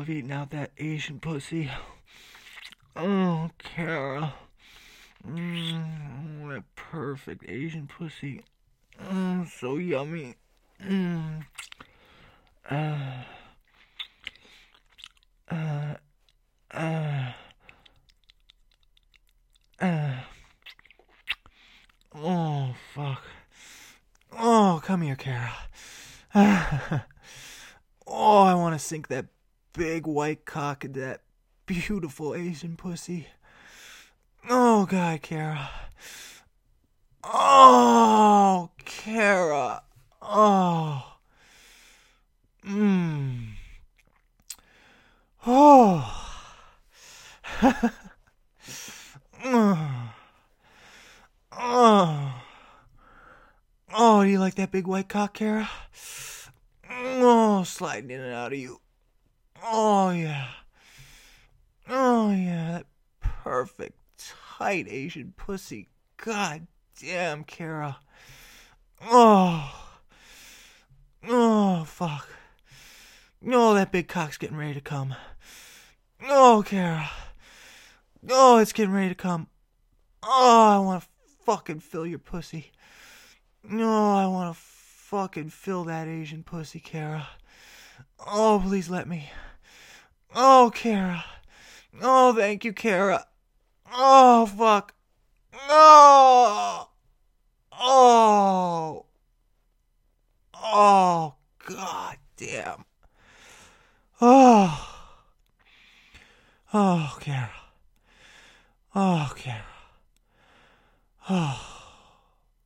love eating out that Asian pussy. Oh, Kara. That perfect Asian pussy. So yummy. Mm. Uh, uh, uh, uh. Oh, fuck. Oh, come here, Kara. Oh, I want to sink that big white cock into that beautiful Asian pussy. Oh, God, Kara. Oh, Kara. Oh. Mmm. Oh. Oh. Oh, do you like that big white cock, Kara? Oh, sliding in and out of you. Oh, yeah. Oh, yeah. That perfect, tight Asian pussy. God damn, Kara. Oh. Oh, fuck. Oh, that big cock's getting ready to come. Oh, Kara. Oh, it's getting ready to come. Oh, I want to fucking fill your pussy. No, I want to fucking fill that Asian pussy, Kara. Oh, please let me. Oh, Kara. Oh, thank you, Kara. Oh, fuck. No. Oh. Oh, god damn. Oh. Oh, Kara. Oh, Kara. Oh.